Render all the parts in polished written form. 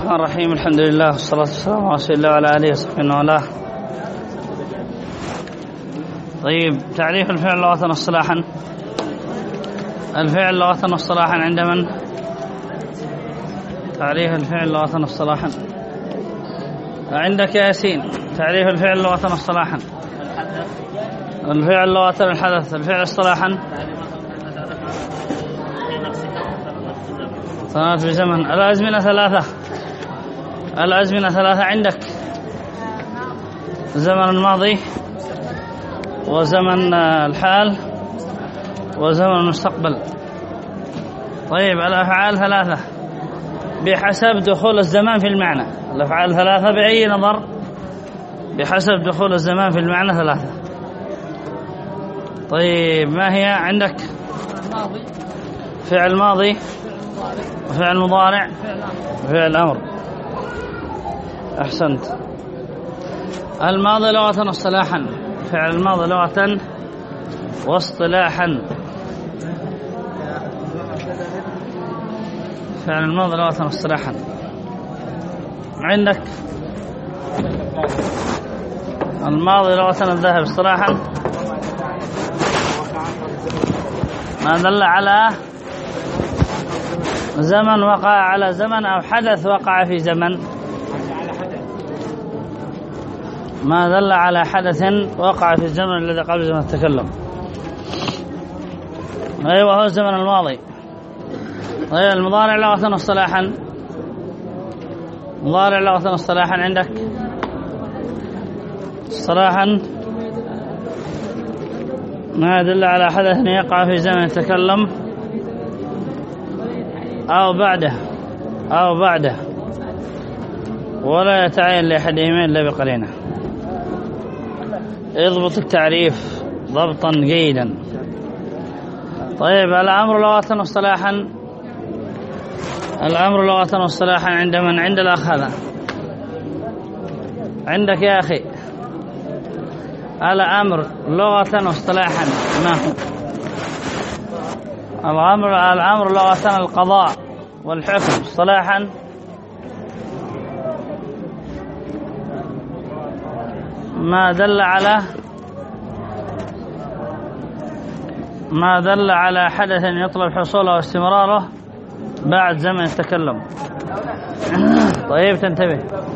الرحمن الرحيم. الحمد لله والصلاة والسلام على رسول الله وعلى آله وصحبه وله. طيب، تعريف الفعل لغة واصطلاحا. الفعل لغة واصطلاحا عند من؟ تعريف الفعل لغة واصطلاحا عندك يا ياسين. تعريف الفعل لغة واصطلاحا. الفعل لغة الحدث. الفعل اصطلاحا صنعت بزمن. الأزمنة ثلاثة. الأزمنة ثلاثة عندك: زمن الماضي، وزمن الحال، وزمن المستقبل. طيب، الأفعال ثلاثة بحسب دخول الزمان في المعنى. الأفعال ثلاثة بأي نظر؟ بحسب دخول الزمان في المعنى ثلاثة. طيب، ما هي عندك؟ فعل ماضي، وفعل مضارع، وفعل أمر. أحسنت. الماضي لغة واصطلاحا. فعل الماضي لغة واصطلاحا. فعل الماضي لغة واصطلاحا عندك: الماضي لغة الذهب، اصطلاحا ما دل على زمن وقع على زمن أو حدث وقع في زمن. ما دل على حدث وقع في الزمن الذي قبل زمن التكلم. أيوة، هو الزمن الماضي. طيب، المضارع لغة واصطلاحا. مضارع لغة واصطلاحا عندك: اصطلاحا ما يدل على حدث يقع في زمن التكلم أو بعده ولا يتعين لأحدهما إلا بقرينة. اضبط التعريف ضبطا جيدا. طيب، الأمر لغة واصطلاحا. الأمر لغة واصطلاحا عند من؟ عند الأخ هذا. عندك يا أخي. الأمر لغة واصطلاحا ما هو؟ الأمر لغة القضاء والحكم، اصطلاحا ما دل على حدث يطلب حصوله واستمراره بعد زمن التكلم. طيب، تنتبه.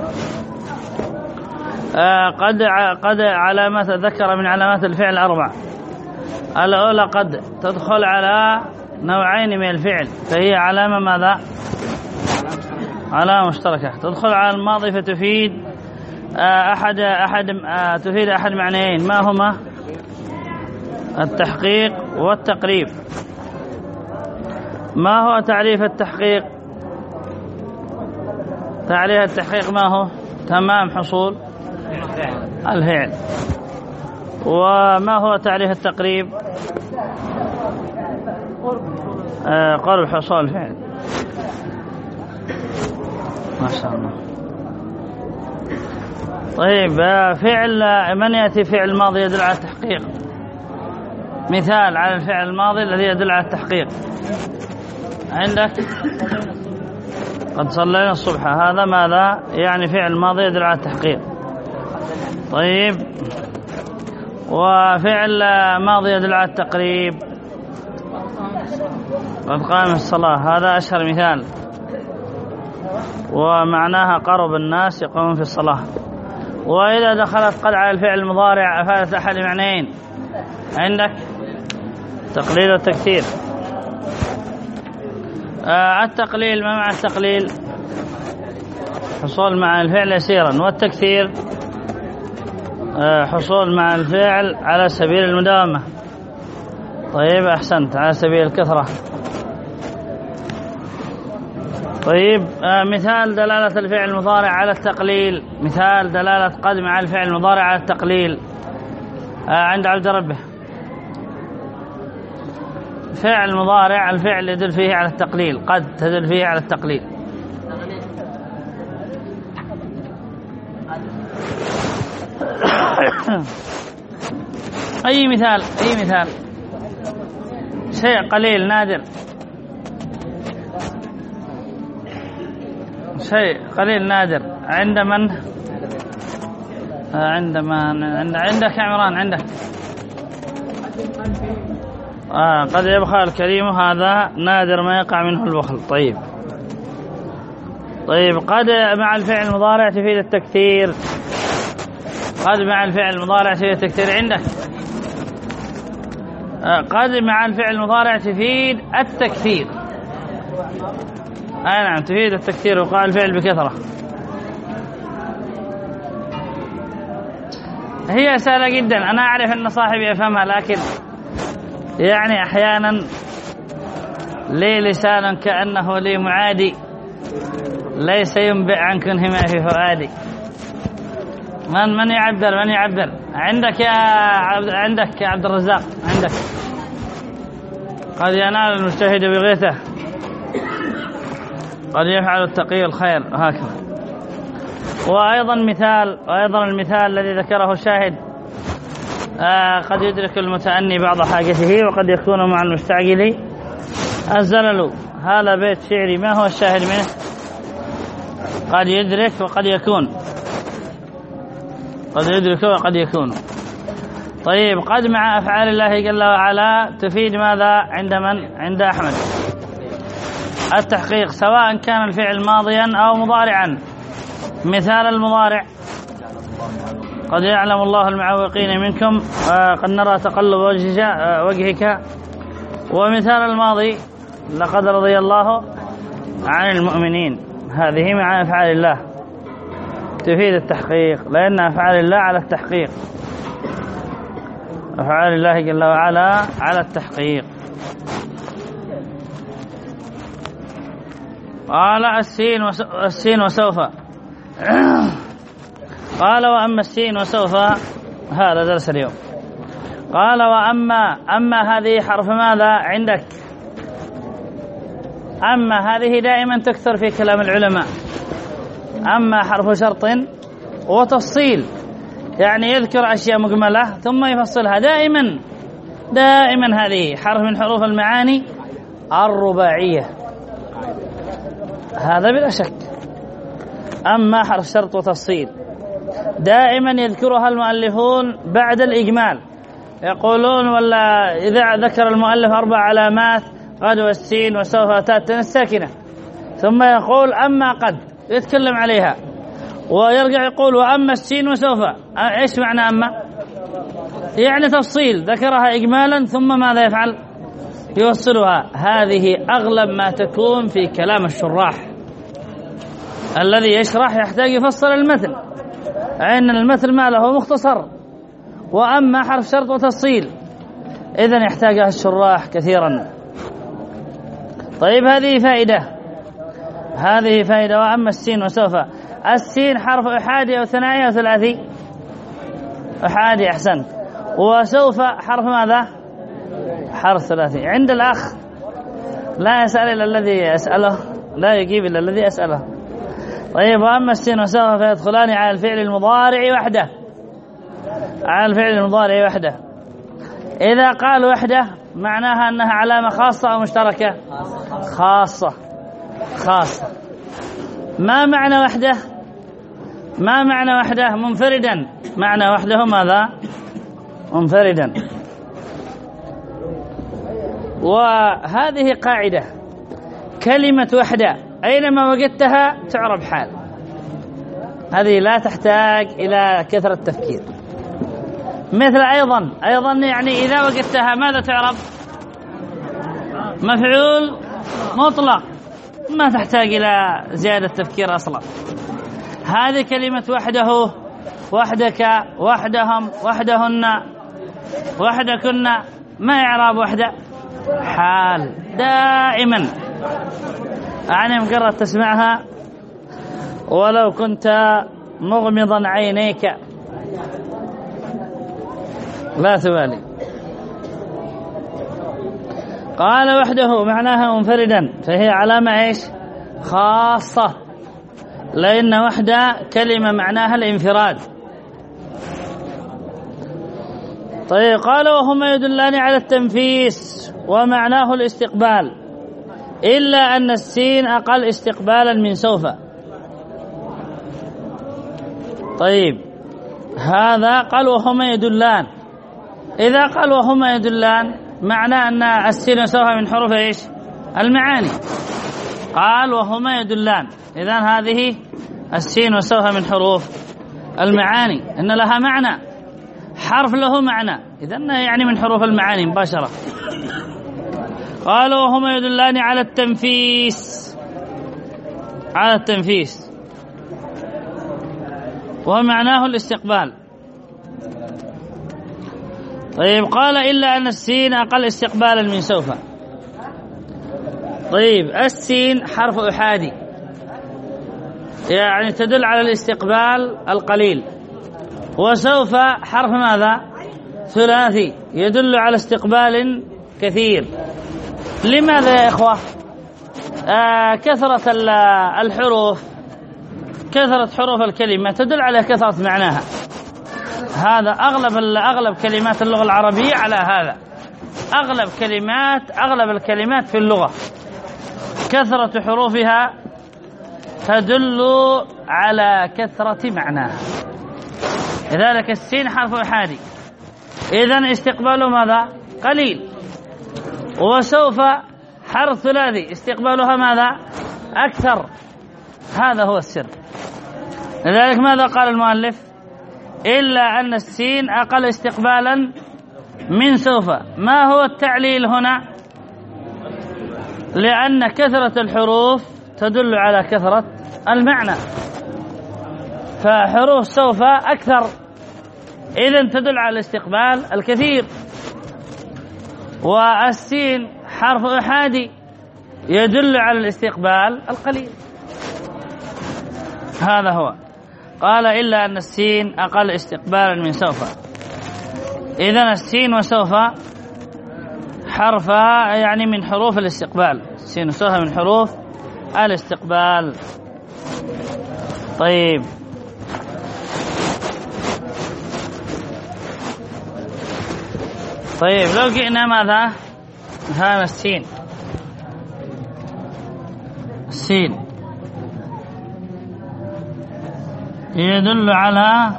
قد علامة ذكر من علامات الفعل 4. الأولى قد تدخل على نوعين من الفعل، فهي علامة ماذا؟ علامة مشتركة. تدخل على الماضي فتفيد تفيد أحد معنيين. ما هما؟ التحقيق والتقريب. ما هو تعريف التحقيق؟ تعريف التحقيق ما هو؟ تمام حصول الفعل. وما هو تعريف التقريب؟ قرب حصول الفعل. ما شاء الله. طيب، فعل من يأتي فعل ماضي يدل على التحقيق؟ مثال على الفعل الماضي الذي يدل على التحقيق عندك: قد صلينا الصبح. هذا ماذا يعني؟ فعل ماضي يدل على التحقيق. طيب، وفعل ماضي يدل على التقريب: قد قام الصلاة. هذا أشهر مثال، ومعناها قرب الناس يقومون في الصلاة. وإذا دخلت قد على الفعل المضارع أفادت أحد معنيين. عندك تقليل والتكثير. التقليل، ما معنى التقليل؟ حصول مع الفعل يسيرا، والتكثير حصول مع الفعل على سبيل المداومة. طيب، أحسنت، على سبيل الكثرة. طيب، مثال دلالة الفعل المضارع على التقليل. مثال دلالة قد مع الفعل المضارع على التقليل عند عبد ربه. فعل مضارع الفعل يدل فيه على التقليل، قد تدل فيه على التقليل. أي مثال؟ شيء قليل نادر. شيء قليل نادر عند من؟ عندك يا عمران عندك. قد يبخل الكريم، هذا نادر ما يقع منه البخل. طيب قد مع الفعل المضارع تفيد التكثير. قد مع الفعل المضارع تفيد التكثير عندك. قد مع الفعل المضارع تفيد التكثير. نعم تفيد التكثير وقع الفعل بكثرة. هي سهلة جدا، أنا أعرف أن صاحبي يفهمها، لكن يعني أحيانا لي لسان كأنه لي معادي، ليس ينبئ عن كنهما في فؤادي. من يعبر عندك يا عبد الرزاق. عندك قد ينال المجتهد بغيثه، قد يفعل التقي الخير، هكذا. وأيضا المثال الذي ذكره الشاهد، قد يدرك المتأني بعض حاجته وقد يكون مع المستعجل الزلل. هذا بيت شعري، ما هو الشاهد منه؟ قد يدرك وقد يكون، قد يدرك وقد يكون. طيب قد مع أفعال الله جل وعلا تفيد ماذا عند من؟ عند أحمد التحقيق، سواء كان الفعل ماضيا أو مضارعا. مثال المضارع: قد يعلم الله المعوقين منكم قد نرى تقلب وجهك. ومثال الماضي: لقد رضي الله عن المؤمنين. هذه مع أفعال الله تفيد التحقيق، لأن أفعال الله على التحقيق، أفعال الله جل وعلا على التحقيق. قال السين وسوف. قال وأما السين وسوف، هذا درس اليوم. قال وأما هذه حرف ماذا عندك؟ أما هذه دائما تكثر في كلام العلماء. أما حرف شرط وتفصيل، يعني يذكر أشياء مجملة ثم يفصلها دائما. هذه حرف من حروف المعاني الرباعية، هذا بلا شك. أما حرف شرط وتفصيل دائما يذكرها المؤلفون بعد الإجمال، يقولون ولا إذا ذكر المؤلف 4 علامات: قد والسين وسوف تاء الساكنة، ثم يقول أما قد يتكلم عليها، ويرجع يقول وأما السين وسوف. إيش معنى أما؟ يعني تفصيل، ذكرها إجمالا ثم ماذا يفعل؟ يوصلها. هذه أغلب ما تكون في كلام الشراح. الذي يشرح يحتاج يفصل المثل، عين المثل ما له مختصر. وأما حرف شرط وتفصيل إذن يحتاجها الشراح كثيرا. طيب هذه فائدة. وأما السين وسوف، السين حرف أحادي أو ثنائي أو ثلاثي؟ أحادي، أحسنت. وسوف حرف ماذا؟ حرف ثلاثي. عند الأخ لا يسأل إلا الذي يسأله، لا يجيب إلا الذي يسأله. طيب وأما السين وسوف فيدخلان على الفعل المضارع وحده. على الفعل المضارع وحده. إذا قال وحده معناها أنها علامة خاصة أو مشتركة؟ خاصة. ما معنى وحده؟ منفردا. معنى وحده ماذا؟ منفردا. وهذه قاعدة، كلمة وحده أينما وجدتها تعرب حال. هذه لا تحتاج إلى كثرة تفكير. مثل أيضا يعني إذا وجدتها ماذا تعرب؟ مفعول مطلق، ما تحتاج إلى زيادة تفكير أصلا. هذه كلمة وحده، وحدك، وحدهم، وحدهن، وحدكن، ما إعراب وحده؟ حال دائما. أعني مجرد تسمعها ولو كنت مغمضا عينيك لا تبالي. قال وحده معناها منفردا، فهي علامة ايش؟ خاصة، لأن وحده كلمة معناها الانفراد. طيب قال وهما يدلان على التنفيس ومعناه الاستقبال، إلا أن السين أقل استقبالا من سوف. طيب هذا قال وهما يدلان. إذا قال وهما يدلان معناه أن السين وسوفها من حروف إيش؟ المعاني. قال وهما يدلان، إذن هذه السين وسوفها من حروف المعاني، إن لها معنى، حرف له معنى، إذن يعني من حروف المعاني مباشرة. قال وهما يدلان على التنفيس، على التنفيس ومعناه الاستقبال. طيب قال إلا أن السين أقل استقبالا من سوف. طيب السين حرف أحادي، يعني تدل على الاستقبال القليل، وسوف حرف ماذا؟ ثلاثي يدل على استقبال كثير. لماذا يا إخوة؟ كثرة الحروف، كثرة حروف الكلمة تدل على كثرة معناها. هذا أغلب كلمات اللغة العربية على هذا، أغلب الكلمات في اللغة كثرة حروفها تدل على كثرة معناها. لذلك السين حرف أحادي، إذن استقباله ماذا؟ قليل. وسوف حرف ثلاثي استقبالها ماذا؟ أكثر. هذا هو السر. لذلك ماذا قال المؤلف؟ إلا أن السين أقل استقبالا من سوف. ما هو التعليل هنا؟ لأن كثرة الحروف تدل على كثرة المعنى، فحروف سوف أكثر، إذن تدل على الاستقبال الكثير. والسين حرف أحادي يدل على الاستقبال القليل. هذا هو. قال إلا أن السين أقل استقبالا من سوف، إذن السين وسوف حرف يعني من حروف الاستقبال، السين وسوف من حروف الاستقبال. طيب لو جئنا ماذا؟ هذا السين يدل على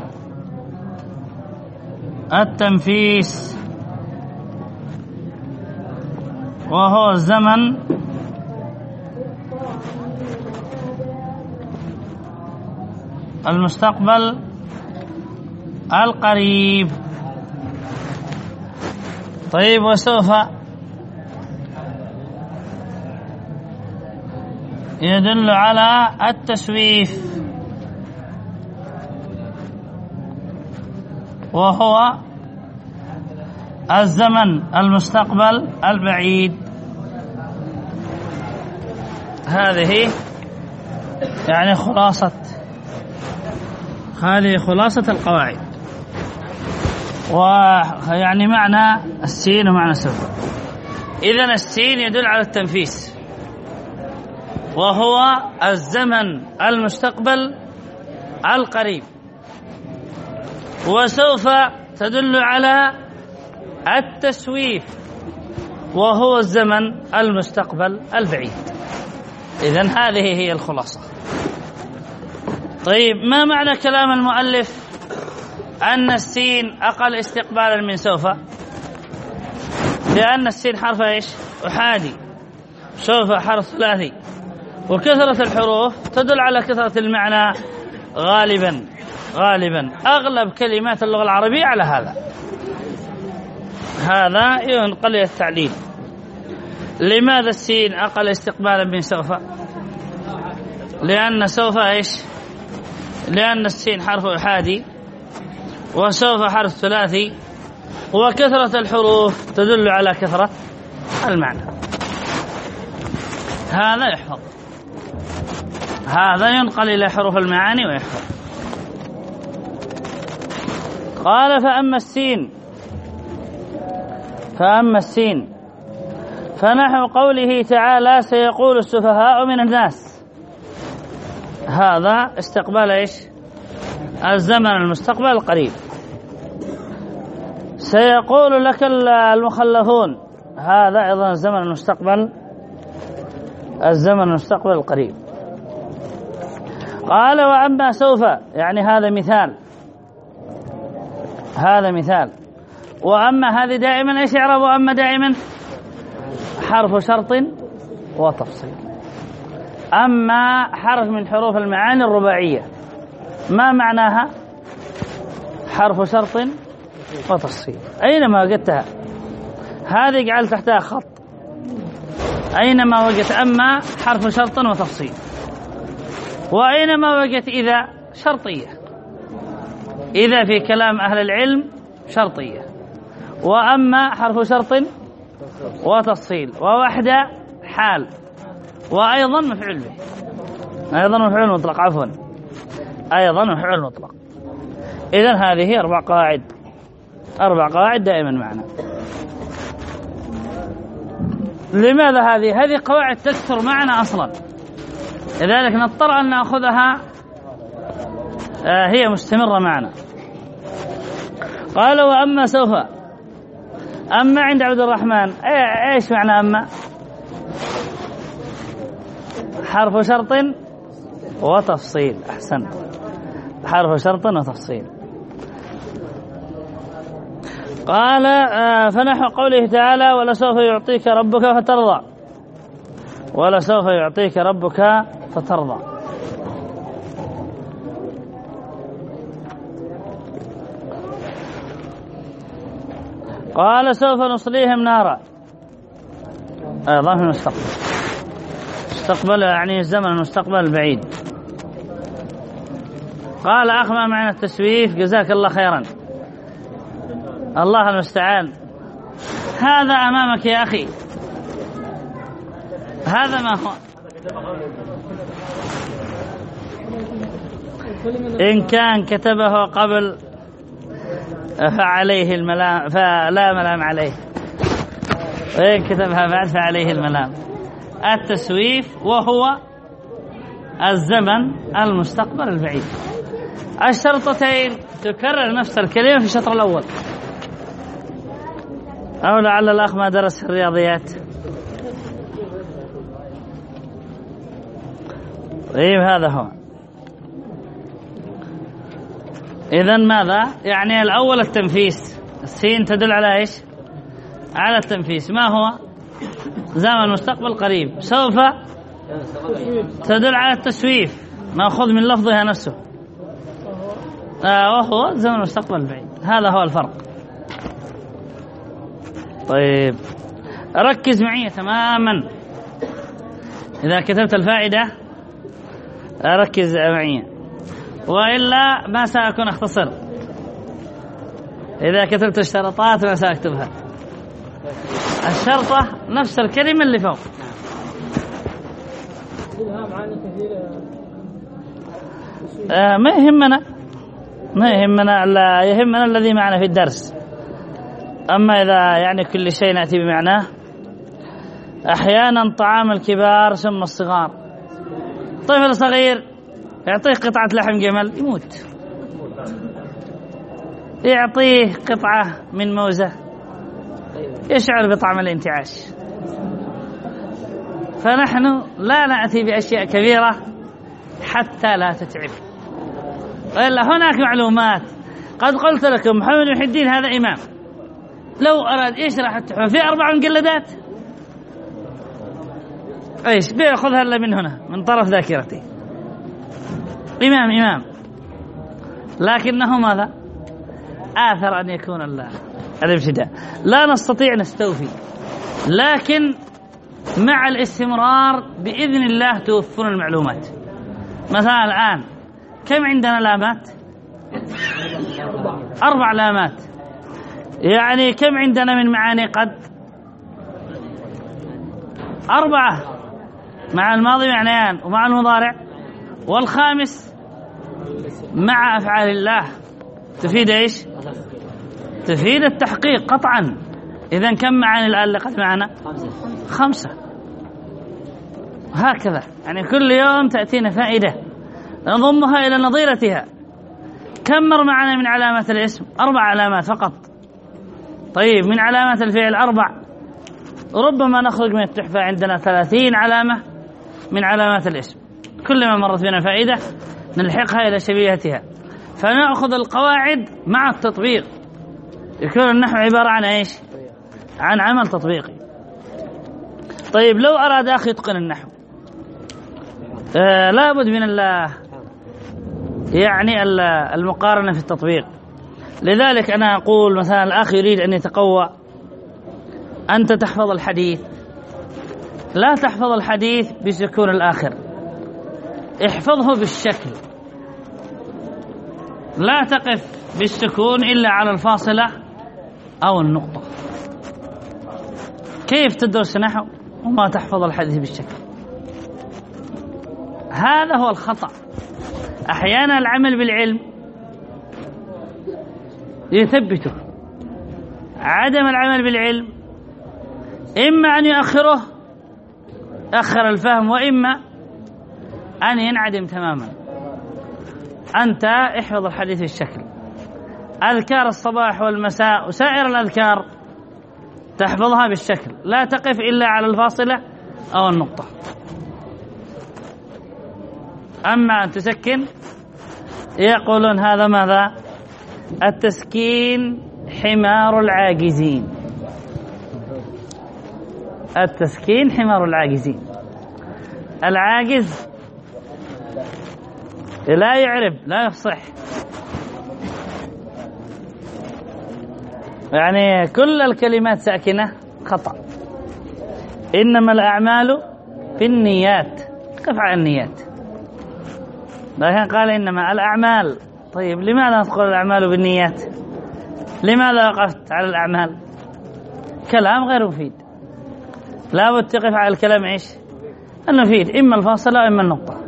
التنفيس، وهو الزمن المستقبل القريب. طيب وسوف يدل على التسويف، وهو الزمن المستقبل البعيد. هذه يعني خلاصة القواعد، ويعني معنى السين ومعنى سوف. إذن السين يدل على التنفيس، وهو الزمن المستقبل القريب. وسوف تدل على التسويف، وهو الزمن المستقبل البعيد. إذن هذه هي الخلاصة. طيب ما معنى كلام المؤلف أن السين أقل استقبالا من سوف؟ لأن السين حرف إيش؟ أحادي، سوف حرف ثلاثي، وكثرة الحروف تدل على كثرة المعنى غالبا أغلب كلمات اللغة العربية على هذا ينقل إلى التعليل. لماذا السين أقل استقبالا من سوف؟ لأن سوف إيش؟ لأن السين حرف أحادي، وسوف حرف ثلاثي، وكثرة الحروف تدل على كثرة المعنى. هذا يحفظ، هذا ينقل إلى حروف المعاني ويحفظ. قال فأما السين فنحو قوله تعالى سيقول السفهاء من الناس، هذا استقبال إيش؟ الزمن المستقبل القريب. سيقول لك المخلفون، هذا أيضا الزمن المستقبل القريب. قال وأما سوف، يعني هذا مثال. وأما هذه دائما ايش يعرب؟ وأما دائما حرف شرط وتفصيل. أما حرف من حروف المعاني الرباعية، ما معناها؟ حرف شرط وتفصيل. أينما وجدتها هذه اجعل تحتها خط، أينما وجدت أما حرف شرط وتفصيل، وأينما وجدت إذا شرطية، إذا في كلام أهل العلم شرطية، وأما حرف شرط وتفصيل، ووحدة حال، وأيضا مفعول به، أيضا مفعول مطلق، عفوا أيضا مفعول مطلق. إذن هذه 4 قواعد دائما معنا. لماذا هذه قواعد تكثر معنا أصلا، لذلك نضطر أن نأخذها هي مستمرة معنا. قال وأما سوف، أما عند عبد الرحمن إيش معنى أما؟ حرف شرط وتفصيل. أحسنت، حرف شرط وتفصيل. قال فنحو قوله تعالى ولسوف يعطيك ربك فترضى، ولسوف يعطيك ربك فترضى. قال سوف نصليهم نارا، أيضا في المستقبل يعني الزمن المستقبل البعيد. قال أخ ما معنى التسويف؟ جزاك الله خيرا، الله المستعان. هذا أمامك يا أخي، هذا ما هو. إن كان كتبه قبل فعليه الملام، فلا ملام عليه، وإن كتبها بعد فعليه الملام. التسويف وهو الزمن المستقبل البعيد. الشرطتين تكرر نفس الكلمة في الشطر الأول، أو لعل الأخ ما درس في الرياضيات. طيب هذا هو. إذن ماذا؟ يعني الأول التنفيس، السين تدل على إيش؟ على التنفيس. ما هو؟ زمن مستقبل قريب. سوف تدل على التسويف، نأخذ من لفظها نفسه، وهو زمن مستقبل بعيد. هذا هو الفرق. طيب ركز معي تماما، إذا كتبت الفائدة ركز معي، وإلا ما سأكون أختصر. إذا كتبت الشرطات ما سأكتبها. الشرطة نفس الكلمة اللي فوق. ما يهمنا لا يهمنا الذي معنا في الدرس. أما إذا يعني كل شيء نأتي بمعناه. أحيانا طعام الكبار ثم الصغار. طفل صغير يعطيه قطعة لحم جمل يموت، يعطيه قطعة من موزة يشعر بطعم الانتعاش. فنحن لا نأتي بأشياء كبيرة حتى لا تتعب. وإلا هناك معلومات قد قلت لكم محمد محي الدين هذا إمام، لو أراد يشرح التحفة في 4 مجلدات ايش بيأخذها إلا من هنا من طرف ذاكرتي. إمام لكنه ماذا؟ آثر أن يكون الابتداء. لا نستطيع نستوفي، لكن مع الاستمرار بإذن الله توفر المعلومات. مثلا الآن كم عندنا لامات؟ 4 لامات. يعني كم عندنا من معاني قد؟ 4 مع الماضي معنيان ومع المضارع، والخامس مع أفعال الله تفيد إيش؟ تفيد التحقيق قطعا. إذن كم معاني الآن لقد معنا؟ 5. هكذا يعني كل يوم تأتينا فائدة نضمها إلى نظيرتها. كم مر معنا من علامات الاسم؟ 4 علامات فقط. طيب من علامات الفعل 4. ربما نخرج من التحفة عندنا 30 علامة من علامات الاسم. كلما مرت بنا فائدة نلحقها إلى شبيهتها، فنأخذ القواعد مع التطبيق، يكون النحو عبارة عن إيش؟ عن عمل تطبيقي. طيب لو أراد أخي يتقن النحو لابد من يعني المقارنة في التطبيق. لذلك أنا أقول مثلا الأخ يريد أن يتقوى، أنت تحفظ الحديث، لا تحفظ الحديث بسكون الآخر، احفظه بالشكل، لا تقف بالسكون إلا على الفاصلة أو النقطة. كيف تدرس نحو وما تحفظ الحديث بالشكل؟ هذا هو الخطأ. أحيانا العمل بالعلم يثبته، عدم العمل بالعلم إما أن يؤخره، أخر الفهم، وإما أن ينعدم تماما. أنت احفظ الحديث بالشكل، أذكار الصباح والمساء وسائر الأذكار تحفظها بالشكل، لا تقف إلا على الفاصلة أو النقطة. أما أن تسكن، يقولون هذا ماذا؟ التسكين حمار العاجزين. التسكين حمار العاجزين. العاجز لا يعرف، لا يفصح، يعني كل الكلمات ساكنة خطأ. إنما الأعمال بالنيات، قف على النيات، لكن قال إنما الأعمال. طيب لماذا تقول الأعمال بالنيات؟ لماذا وقفت على الأعمال؟ كلام غير مفيد، لا بد تقف على الكلام إيش؟ المفيد، إما الفاصلة وإما النقطة.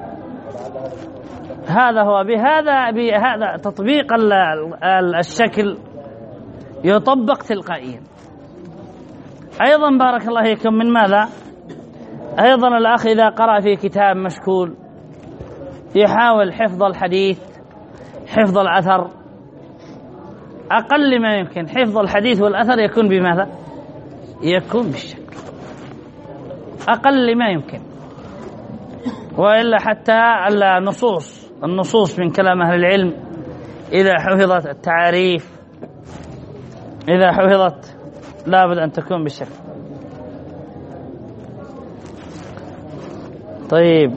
هذا هو. بهذا تطبيق الشكل يطبق تلقائيا. أيضا بارك الله فيكم، من ماذا؟ أيضا الأخ إذا قرأ في كتاب مشكول يحاول حفظ الحديث، حفظ الأثر، أقل ما يمكن حفظ الحديث والأثر يكون بماذا؟ يكون بالشكل، أقل ما يمكن. وإلا حتى النصوص من كلام أهل العلم إذا حفظت، التعاريف إذا حفظت لابد أن تكون بالشكل. طيب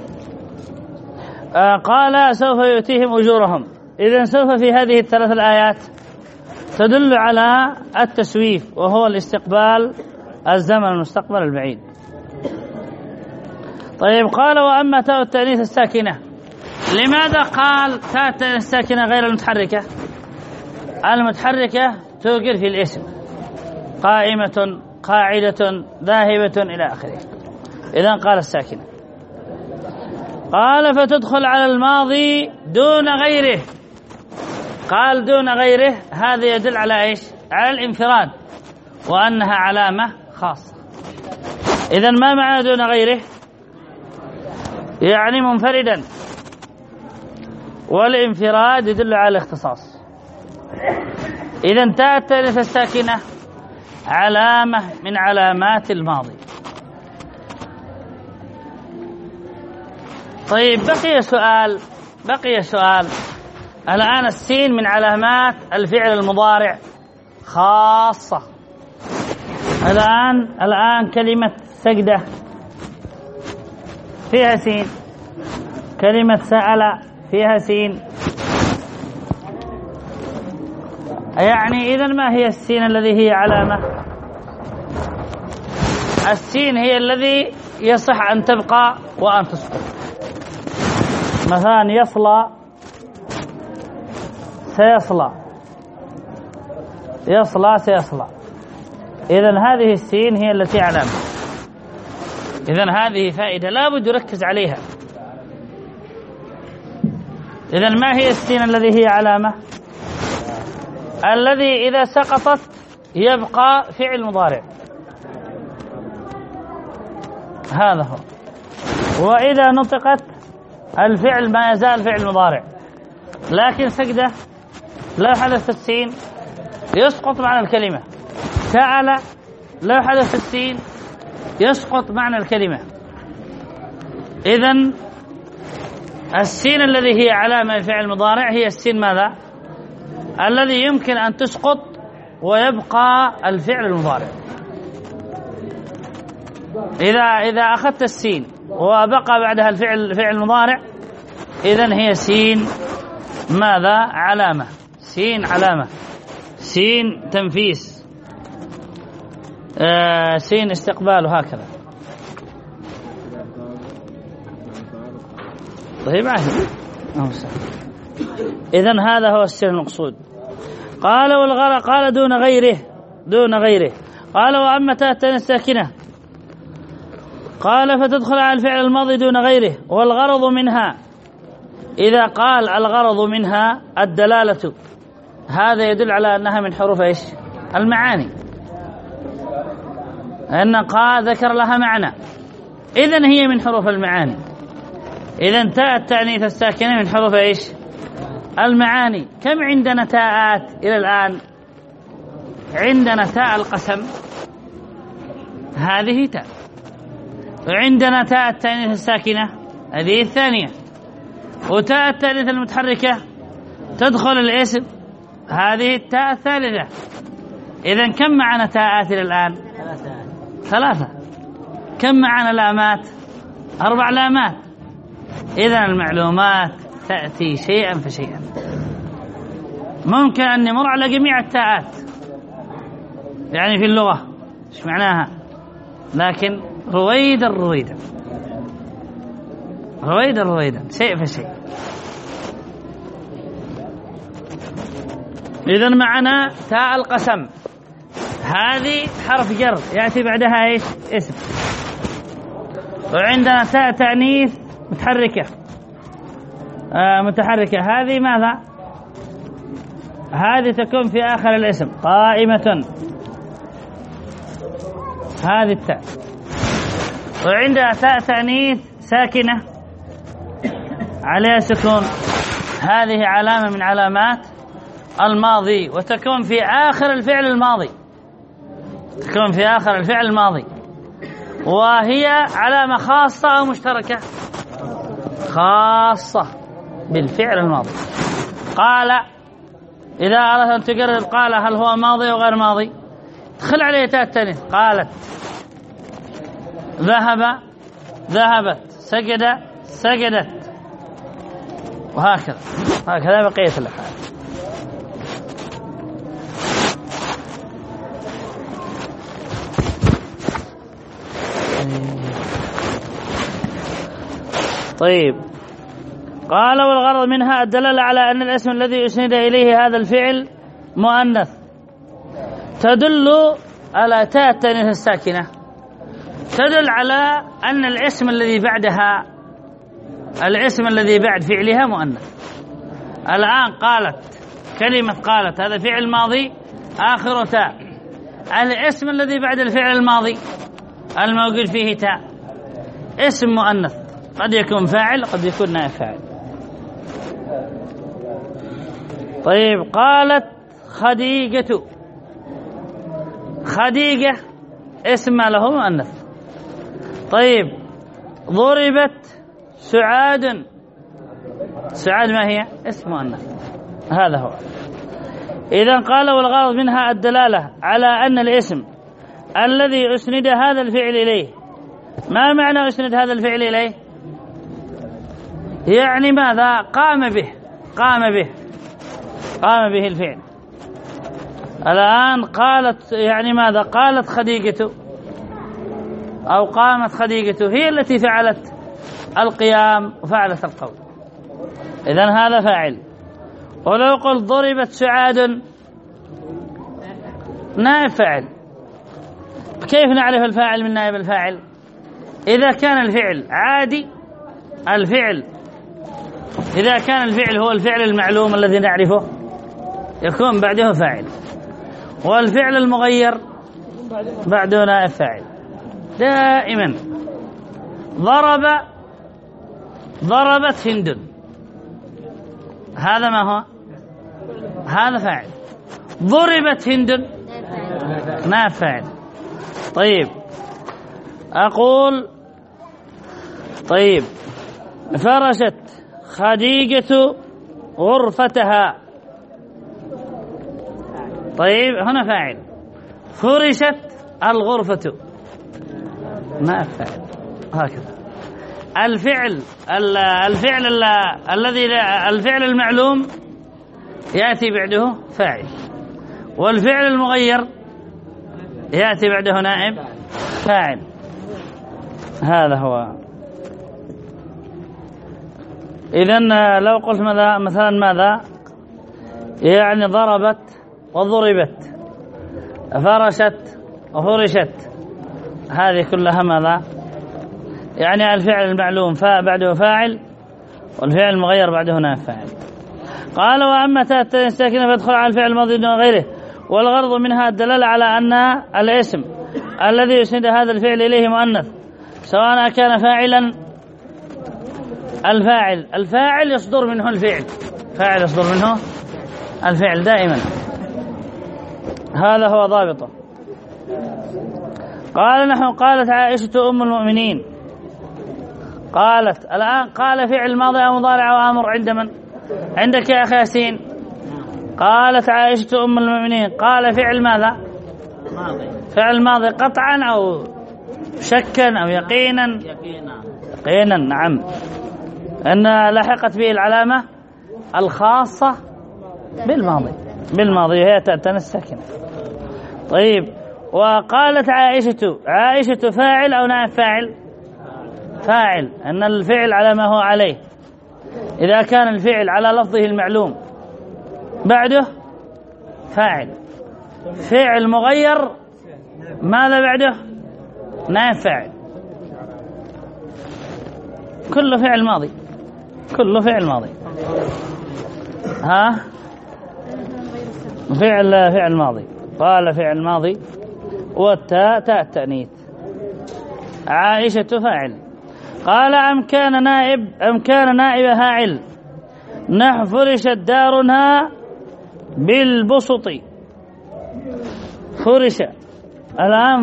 قال سوف يؤتيهم أجورهم. إذن سوف في هذه الثلاث الآيات تدل على التسويف، وهو الاستقبال، الزمن المستقبل البعيد. طيب قال وأما تاء التأنيث الساكنة، لماذا قال تاء التأنيث الساكنة غير المتحركة؟ المتحركة توجد في الاسم، قائمة، قاعدة، ذاهبة إلى آخره. إذن قال الساكنة. قال فتدخل على الماضي دون غيره. قال دون غيره، هذا يدل على إيش؟ على الانفراد، وأنها علامة خاصة. إذن ما معنى دون غيره؟ يعني منفردا، والانفراد يدل على الاختصاص. إذن تاء التأنيث الساكنة علامة من علامات الماضي. طيب بقي سؤال. الآن السين من علامات الفعل المضارع خاصة. الآن كلمة سجدة فيها سين، كلمة سأل فيها سين. يعني إذن ما هي السين الذي هي علامة؟ السين هي الذي يصح أن تبقى وأن تسقط. مثلا يصلى، سيصلى، يصلى، سيصلى. إذن هذه السين هي التي علامة. إذن هذه فائدة لا بد يركز عليها. إذن ما هي السين الذي هي علامة؟ الذي إذا سقطت يبقى فعل مضارع، هذا هو. وإذا نطقت الفعل ما يزال فعل مضارع، لكن سجدة لو حدث السين يسقط معنى الكلمة، سأل لو حدث السين يسقط معنى الكلمة. إذن السين الذي هي علامة الفعل المضارع هي السين ماذا؟ الذي يمكن أن تسقط ويبقى الفعل المضارع. إذا أخذت السين وبقى بعدها الفعل المضارع، إذن هي سين ماذا؟ علامة. سين علامة، سين تنفيس، سين استقبال، وهكذا. طيب عهد. إذن هذا هو السين المقصود. قال والغرض، قال دون غيره. قال وأما تاء التأنيث الساكنة، قال فتدخل على الفعل الماضي دون غيره. والغرض منها، إذا قال الغرض منها الدلالة، هذا يدل على أنها من حروف إيش؟ المعاني، أن قال ذكر لها معنى، إذن هي من حروف المعاني. إذن تاء التأنيث الساكنة من حروف إيش؟ المعاني. كم عندنا تاءات إلى الآن؟ عندنا تاء القسم، هذه تاء. وعندنا تاء التأنيث الساكنة، هذه الثانية. وتاء التأنيث المتحركة تدخل الاسم، هذه التاء الثالثة. إذن كم معنا تاءات إلى الآن؟ 3. كم معنا لامات؟ 4 لامات. إذن المعلومات تأتي شيئا فشيئا. ممكن أن نمر على جميع التاءات يعني في اللغة إيش معناها، لكن رويدا شيء فشيء. إذن معنا تاء القسم، هذه حرف جر يأتي بعدها إيش؟ اسم. وعندنا تاء تأنيث متحركة، هذه ماذا؟ هذه تكون في آخر الاسم، قائمة، هذه التاء. وعندها تاء تأنيث ساكنة عليها سكون، هذه علامة من علامات الماضي، وتكون في آخر الفعل الماضي، وهي علامة خاصة أو مشتركة؟ خاصة بالفعل الماضي. قال، إذا أردت أن تقرر قال هل هو ماضي أو غير ماضي؟ دخل عليه تاء التأنيث. قالت، ذهبت، سجدت، وهكذا بقية الأفعال. طيب، قال والغرض منها الدلالة على أن الاسم الذي أسند إليه هذا الفعل مؤنث. تدل على تاء التأنيث الساكنة، تدل على أن الاسم الذي بعد فعلها مؤنث. الآن قالت، كلمة قالت هذا فعل ماضي آخر تاء. الاسم الذي بعد الفعل الماضي الموجود فيه تاء اسم مؤنث، قد يكون فاعل قد يكون نائب فاعل. طيب، قالت خديجة اسم له مؤنث. طيب، ضربت سعاد ما هي؟ اسم مؤنث، هذا هو. إذن قال والغرض منها الدلالة على أن الاسم الذي أسند هذا الفعل إليه. ما معنى أسند هذا الفعل إليه؟ يعني ماذا؟ قام به الفعل. الآن قالت، يعني ماذا؟ قالت خديجة أو قامت خديجة، هي التي فعلت القيام وفعلت القول. إذن هذا فاعل. ولو قلت ضربت سعاد نائب فاعل. كيف نعرف الفاعل من نائب الفاعل؟ إذا كان الفعل عادي، إذا كان الفعل هو الفعل المعلوم الذي نعرفه يكون بعده فاعل، والفعل المغير بعده نائب فاعل دائما. ضربت هند، هذا ما هو؟ هذا فاعل. ضربت هند نائب فاعل. طيب، أقول طيب فرشت خديجة غرفتها. طيب هنا فاعل. فرشت الغرفة، ما فاعل. هكذا الفعل المعلوم يأتي بعده فاعل، والفعل المغير يأتي بعده نائب فاعل. هذا هو. إذن لو قلت مثلا ماذا يعني ضربت وضربت، فرشت وفرشت، هذه كلها ماذا يعني الفعل المعلوم بعده فاعل، والفعل المغير بعده نائب فاعل. قال وأما تاء الساكنة فيدخل على الفعل الماضي دون غيره، والغرض منها الدلالة على أن الاسم الذي يسند هذا الفعل إليه مؤنث، سواء كان فاعلا. الفاعل يصدر منه الفعل، فاعل يصدر منه الفعل دائما، هذا هو ضابطه. قال نحو قالت عائشة أم المؤمنين. قالت الآن قال فعل ماضي أو مضارع أو أمر عند من؟ عندك يا أخي ياسين. قالت عائشة أم المؤمنين، قال فعل ماذا؟ فعل ماضي قطعا أو شكا أو يقينا؟ يقينا نعم، أن لحقت به العلامة الخاصة بالماضي هي تاء الساكنة. طيب وقالت عائشة فاعل أو نائب فاعل؟ فاعل، أن الفعل على ما هو عليه. إذا كان الفعل على لفظه المعلوم بعده فاعل. فعل مغير ماذا بعده؟ نائب فاعل. كله فعل ماضي، كله فعل ماضي. ها فعل ماضي. قال فعل ماضي، والتاء تاء التأنيث. عائشة فاعل. قال أم كان نائب فاعل نحو فرشت دارها بالبسط. فرش، الآن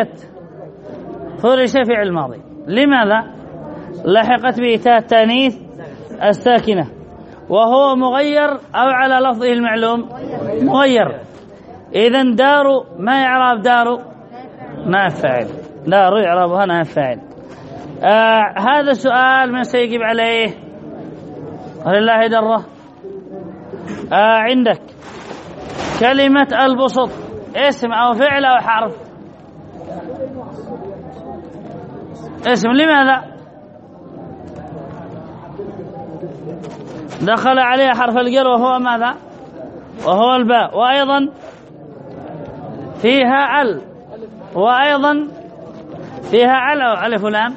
فرش فعل ماضي، لماذا؟ لحقت به تاء التأنيث الساكنة، وهو مغير أو على لفظه المعلوم؟ مغير. إذن دار ما يعرب دار؟ نائب فاعل. دار يعربها نائب فاعل. هذا السؤال من سيجيب عليه؟ ولله دره. عندك كلمة البسط اسم أو فعل أو حرف؟ اسم. لماذا؟ دخل عليه حرف الجر وهو ماذا؟ وهو الباء، وأيضا فيها ال، وأيضا فيها ال أو ألف لام؟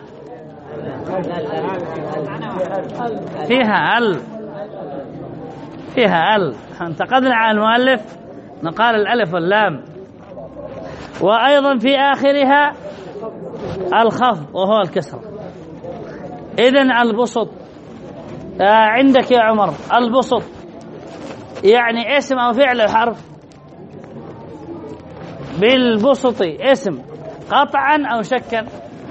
فيها ال. انتقدنا على المؤلف نقال الألف واللام، وأيضا في آخرها الخفض وهو الكسر. إذن البسط عندك يا عمر، البسط يعني اسم أو فعل أو حرف؟ بالبسط اسم قطعا أو شكا؟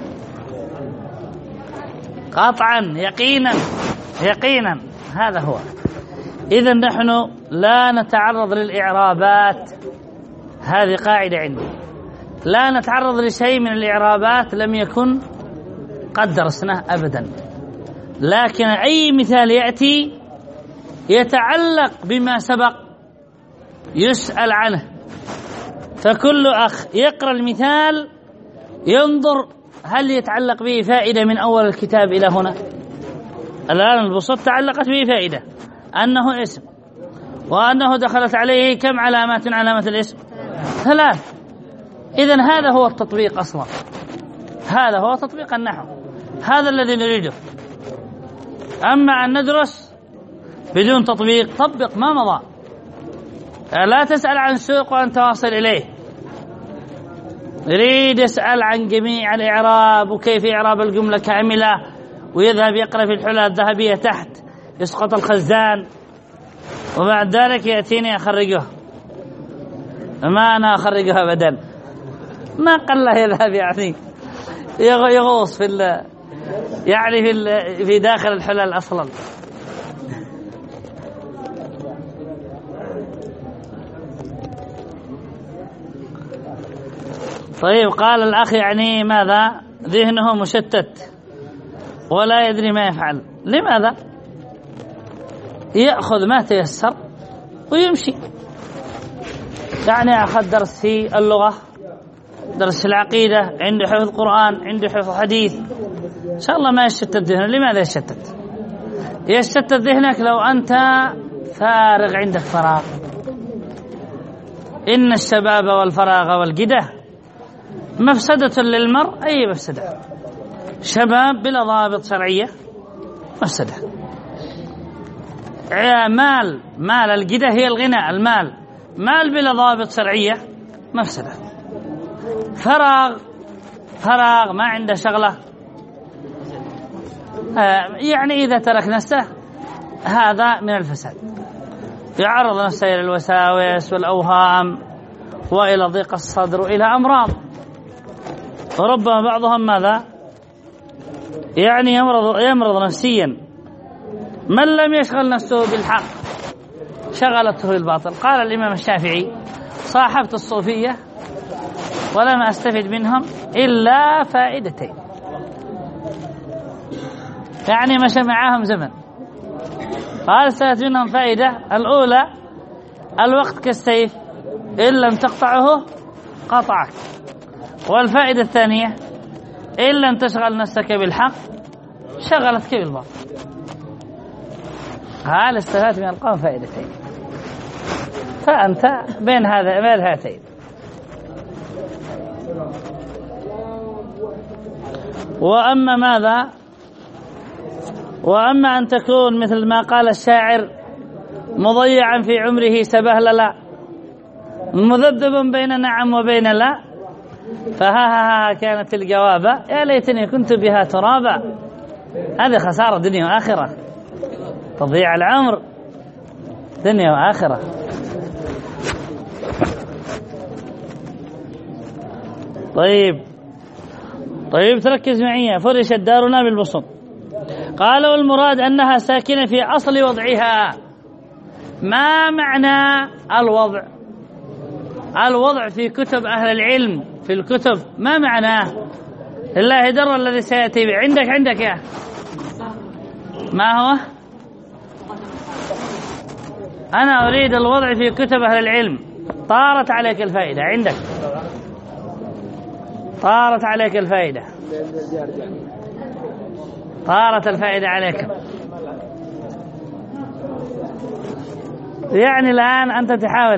قطعا، يقينا هذا هو. إذن نحن لا نتعرض للإعرابات، هذه قاعدة عندي، لا نتعرض لشيء من الإعرابات لم يكن قد درسناه أبدا، لكن أي مثال يأتي يتعلق بما سبق يسأل عنه، فكل أخ يقرأ المثال ينظر هل يتعلق به فائدة من أول الكتاب إلى هنا. الآن البسط تعلقت به فائدة، أنه اسم، وأنه دخلت عليه كم علامات؟ علامة الاسم 3. إذن هذا هو التطبيق أصلا، هذا هو تطبيق النحو، هذا الذي نريده. أما أن ندرس بدون تطبيق، طبق ما مضى، لا تسأل عن سوق وأنت واصل إليه، يريد يسأل عن جميع الإعراب وكيف إعراب الجملة كاملة، ويذهب يقرأ في الحلة الذهبية تحت يسقط الخزان، وبعد ذلك يأتيني أخرجه. ما أنا أخرجها أبدا، ما قل له يذهب يعني يغوص في يعني في داخل الحلل أصلا. طيب قال الأخ يعني ماذا؟ ذهنه مشتت ولا يدري ما يفعل. لماذا؟ يأخذ ما تيسر ويمشي. يعني أخذ درس في اللغة، درس في العقيدة، عنده حفظ قرآن، عنده حفظ حديث، إن شاء الله ما يشتت ذهنه. لماذا يشتت؟ يشتت ذهنك لو أنت فارغ، عندك فراغ. إن الشباب والفراغ والجدة مفسدة للمرء. أي مفسدة؟ شباب بلا ضابط شرعية مفسدة. مال الجدة هي الغنى، المال مال بلا ضابط شرعية مفسدة. فراغ ما عنده شغلة، يعني إذا ترك نفسه هذا من الفساد، يعرض نفسه إلى الوساوس والأوهام وإلى ضيق الصدر وإلى أمراض، وربما بعضهم ماذا؟ يعني يمرض نفسيا. من لم يشغل نفسه بالحق شغلته بالباطل. قال الإمام الشافعي: صاحبت الصوفية ولم أستفد منهم إلا فائدتين. يعني مشى معهم زمن، قال استفدت منهم فائدة الأولى: الوقت كالسيف إن لم تقطعه قطعك. والفائدة الثانية: إن لم تشغل نفسك بالحق شغلتك بالباطل. قال استفدت من القوم فائدتين، فأنت بين هاتين. وأما ماذا؟ وأما أن تكون مثل ما قال الشاعر: مضيعا في عمره سبهللا، مذبذب بين نعم وبين لا، فها كانت الجوابة يا ليتني كنت بها ترابا. هذه خسارة دنيا وآخرة، تضيع العمر دنيا وآخرة. طيب تركز معي. فرشت دارنا بالبسط. قال: والمراد أنها ساكنة في أصل وضعها. ما معنى الوضع؟ الوضع في كتب أهل العلم، في الكتب ما معناه؟ الله در الذي سيأتي به. عندك يا ما هو؟ أنا أريد الوضع في كتب أهل العلم. طارت عليك الفائدة. عندك طارت عليك الفائدة، طارت الفائدة عليك. يعني الآن أنت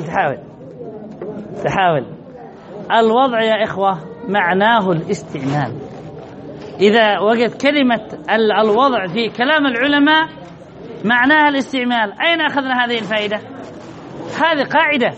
تحاول. الوضع يا إخوة معناه الاستعمال. إذا وجد كلمة الوضع في كلام العلماء معناها الاستعمال. أين أخذنا هذه الفائدة؟ هذه قاعدة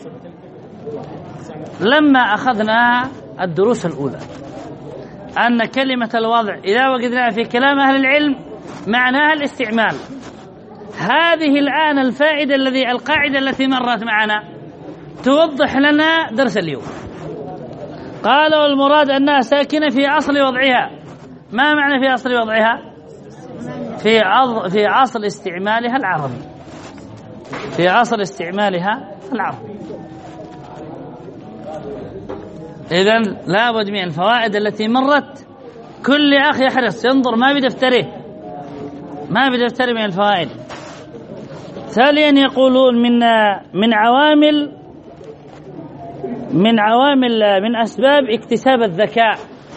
لما أخذنا الدروس الأولى، أن كلمة الوضع إذا وجدناها في كلام أهل العلم معناها الاستعمال. هذه الآن الفائدة القاعدة التي مرت معنا توضح لنا درس اليوم. قال: والمراد أنها ساكنة في أصل وضعها. ما معنى في أصل وضعها؟ في أصل استعمالها العربي، في أصل استعمالها العربي. إذن لابد من الفوائد التي مرت. كل أخ يحرص ينظر ما بدفتره من الفوائد. ثانيا يقولون من أسباب اكتساب الذكاء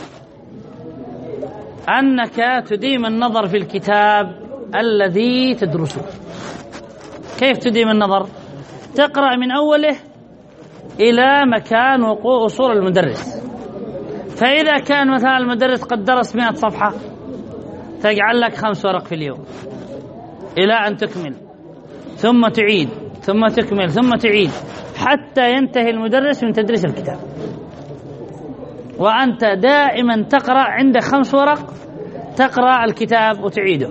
أنك تديم النظر في الكتاب الذي تدرسه. كيف تديم النظر؟ تقرأ من أوله إلى مكان وقوع أصول المدرس. فإذا كان مثلا المدرس قد درس 100 صفحة تجعل لك 5 ورق في اليوم إلى أن تكمل، ثم تعيد، ثم تكمل، ثم تعيد، حتى ينتهي المدرس من تدريس الكتاب، وأنت دائما تقرأ. عندك 5 ورق تقرأ الكتاب وتعيده.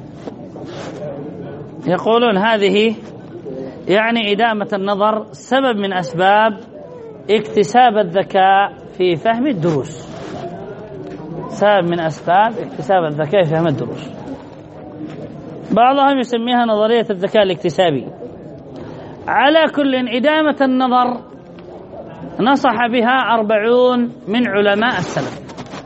يقولون هذه يعني إدامة النظر سبب من أسباب اكتساب الذكاء في فهم الدروس، سبب من أسباب اكتساب الذكاء في فهم الدروس. بعضهم يسميها نظرية الذكاء الاكتسابي. على كل، إدامة النظر نصح بها 40 من علماء السلف،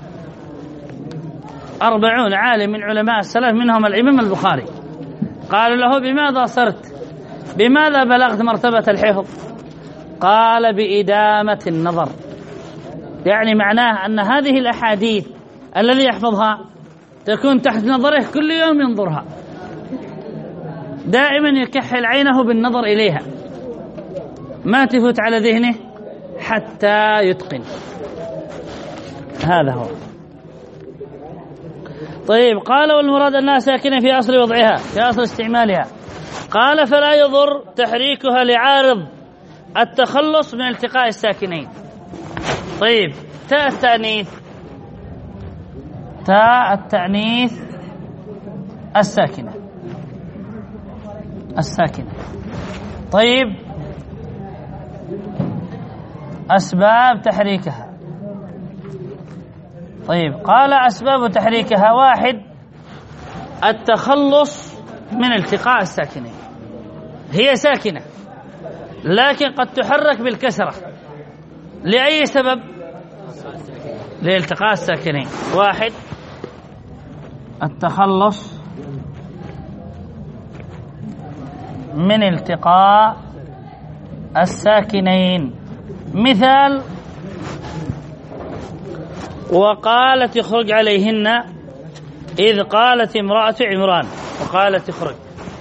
40 عالم من علماء السلف، منهم الإمام البخاري. قالوا له: بماذا صرت؟ بماذا بلغت مرتبة الحفظ؟ قال: بإدامة النظر. يعني معناه أن هذه الأحاديث الذي يحفظها تكون تحت نظره، كل يوم ينظرها، دائما يكحل عينه بالنظر إليها، ما تفوت على ذهنه حتى يتقن. هذا هو. طيب، قال: والمراد أنها ساكنة في أصل وضعها، في أصل استعمالها. قال: فلا يضر تحريكها لعارض التخلص من التقاء الساكنين. طيب، تاء التأنيث، تاء التأنيث الساكنة، الساكنة. طيب، أسباب تحريكها. طيب، قال: أسباب تحريكها: 1 التخلص من التقاء الساكنين. هي ساكنة لكن قد تحرك بالكسرة، لأي سبب؟ لالتقاء الساكنين. 1 التخلص من التقاء الساكنين. مثال: وقالت اخرج عليهن إذ قالت امرأة عمران، وقالت اخرج.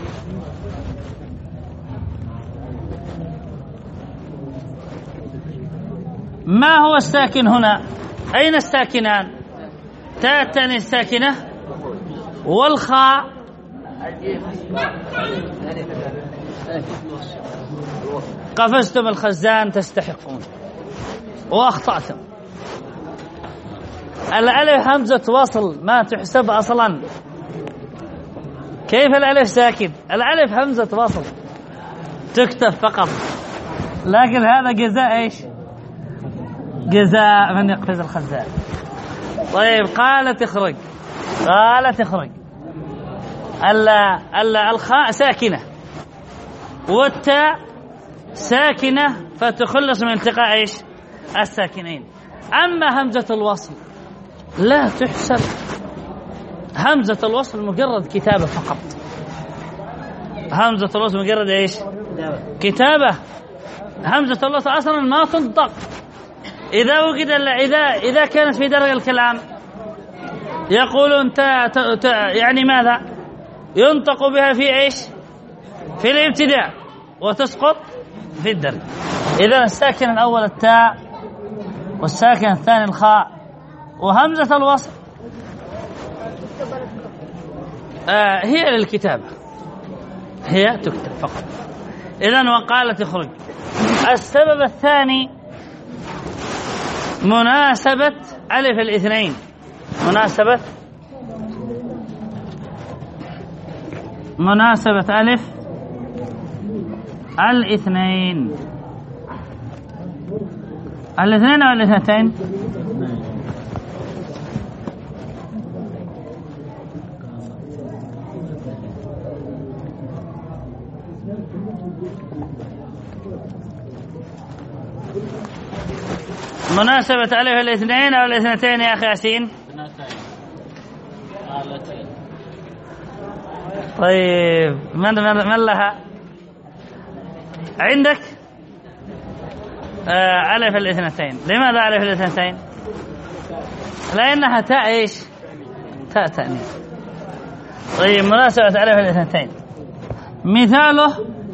ما هو الساكن هنا؟ أين الساكنان؟ تاء التأنيث الساكنة والخاء قفزتم الخزان تستحقون وأخطأتم. الألف همزة وصل ما تحسب أصلا. كيف الألف ساكن؟ الألف همزة وصل تكتب فقط، لكن هذا جزاء إيش؟ جزاء من يقفز الخزان. طيب، قالت اخرج، قالت اخرج. الخاء ساكنة والتاء ساكنة فتخلص من التقاء ايش؟ الساكنين. أما همزة الوصل لا تحسب، همزة الوصل مجرد كتابة فقط. همزة الوصل مجرد ايش؟ كتابة. همزة الوصل أصلا ما تنطق. إذا وجد إذا كانت في درجة الكلام يقولون يعني ماذا؟ ينطق بها في ايش؟ في الابتداء، وتسقط في الدرج. إذا الساكن الأول التاء، والساكن الثاني الخاء، وهمزة الوصل هي للكتابة، هي تكتب فقط. إذن وقالت اخرج. السبب الثاني مناسبة ألف الاثنين، مناسبة ألف الاثنين. الاثنين أو الاثنتين؟ مناسبة ألف الاثنين أو الاثنتين يا أخي ياسين؟ طيب، من لها عندك؟ ألف الاثنتين. لماذا ألف الاثنتين؟ لأنها تاء إيش؟ تاء تأنيث. طيب، مناسبة ألف الاثنتين مثاله: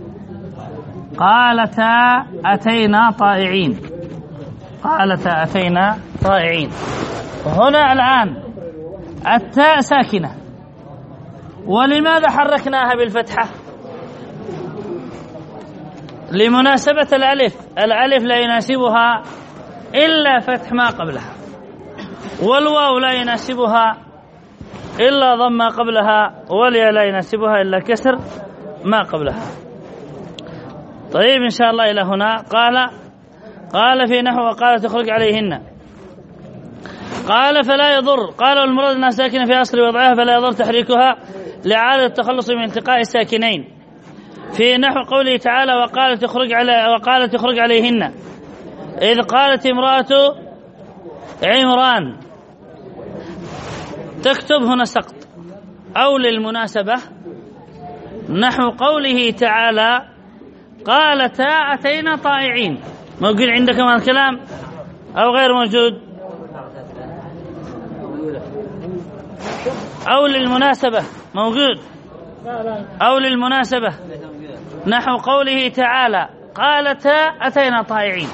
قالتا أتينا طائعين، قالتا أتينا طائعين. هنا الآن التاء ساكنة، ولماذا حركناها بالفتحة؟ لمناسبة الألف. الألف لا يناسبها إلا فتح ما قبلها، والواو لا يناسبها إلا ضم ما قبلها، والياء لا يناسبها إلا كسر ما قبلها. طيب، إن شاء الله إلى هنا. قال في نحو وقالت تخرج عليهن. قال: فلا يضر. قال: والمراد أنها ساكنة في أصل وضعها، فلا يضر تحريكها لعادة التخلص من التقاء في نحو قوله تعالى: وقالت تخرج عليهن. إذ قالت امرأة عمران، تكتب هنا سقط. أو للمناسبة نحو قوله تعالى قالتا أتينا طائعين. موجود عندك كمان الكلام أو غير موجود؟ أو للمناسبة موجود. أو للمناسبة نحو قوله تعالى قالتا أتينا طائعين.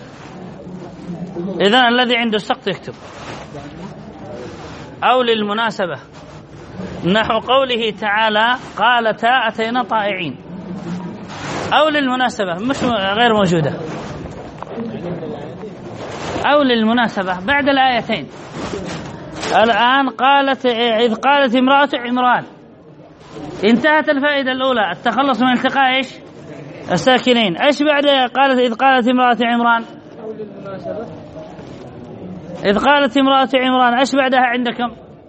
إذن الذي عنده السقط يكتب أو للمناسبة نحو قوله تعالى قالتا أتينا طائعين. أو للمناسبة مش غير موجودة. أو للمناسبة بعد الآيتين. الآن قالت إذ قالت امرأة عمران، انتهت الفائدة الأولى التخلص من التقاء إيش الساكنين. إيش بعد قالت إذ قالت امرأة عمران؟ إذ قالت امرأة عمران إيش بعدها عندكم؟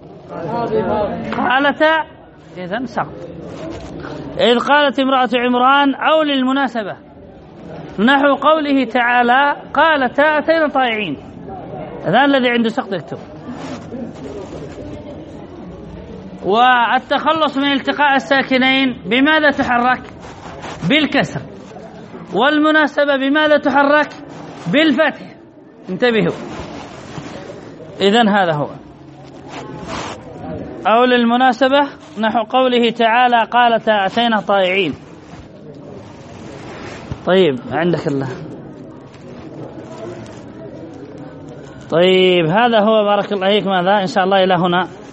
قالتا. إذن سقط. إذ قالت امرأة عمران أو للمناسبة نحو قوله تعالى قالتا أتينا طائعين. هذا الذي عنده سقط يكتب. والتخلص من التقاء الساكنين بماذا تحرك؟ بالكسر. والمناسبة بماذا تحرك؟ بالفتح. انتبهوا. إذن هذا هو. أو للمناسبة نحو قوله تعالى قالتا أتينا طائعين. طيب عندك الله. طيب هذا هو بارك الله فيك. ماذا إن شاء الله إلى هنا.